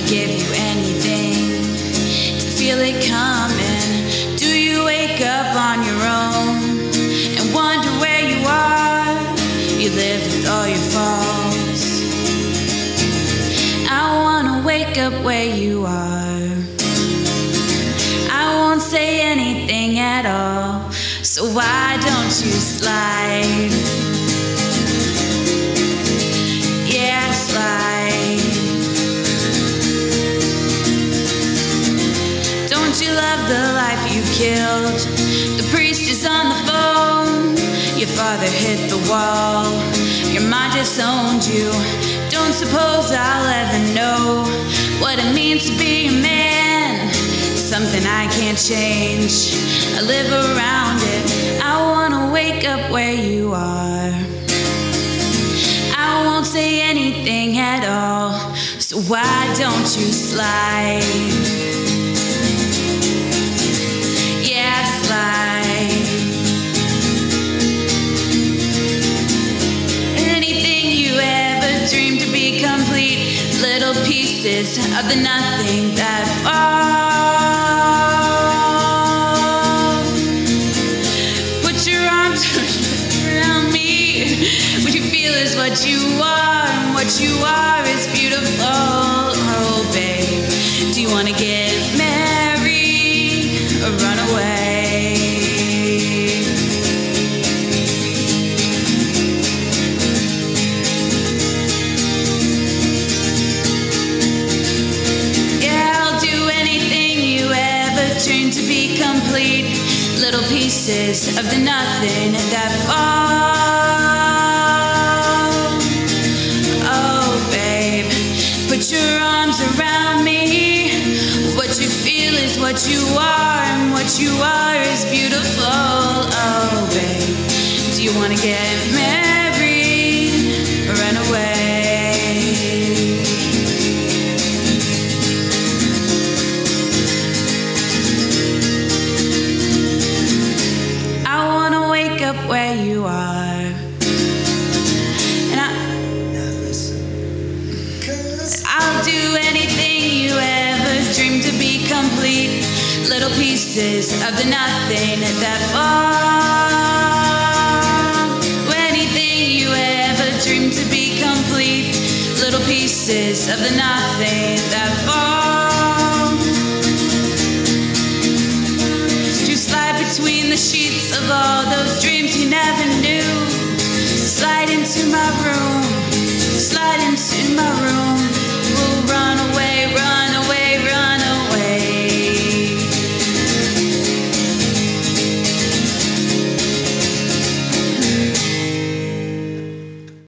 give you anything to feel it coming? Do you wake up on your own and wonder where you are? You live with all your faults. I wanna wake up where you are. I won't say anything at all, so why don't you slide? Yeah, slide. Don't you love the life you killed? The priest is on the phone. Your father hit the wall. Your mind just owned you. Don't suppose I'll ever know what it means to be a man. Something I can't change. I live around it. I wanna wake up where you are. I won't say anything at all, so why don't you slide? Yeah, slide. Anything you ever dreamed to be complete, little pieces of the nothing that fall. Put your arms around me. What you feel is what you are, and what you are is beautiful. Oh, babe, do you wanna get married or run away? Yeah, I'll do anything you ever dreamed to be complete. Little pieces of the nothing that fall. Oh, babe, put your arms around me. What you feel is what you are, and what you are is beautiful. Oh, babe, do you wanna get married or run away? Where you are, and I'll do anything you ever dreamed to be complete. Little pieces of the nothing that fall. Anything you ever dreamed to be complete. Little pieces of the nothing that fall. You slide between the sheets of all those dreams you never knew.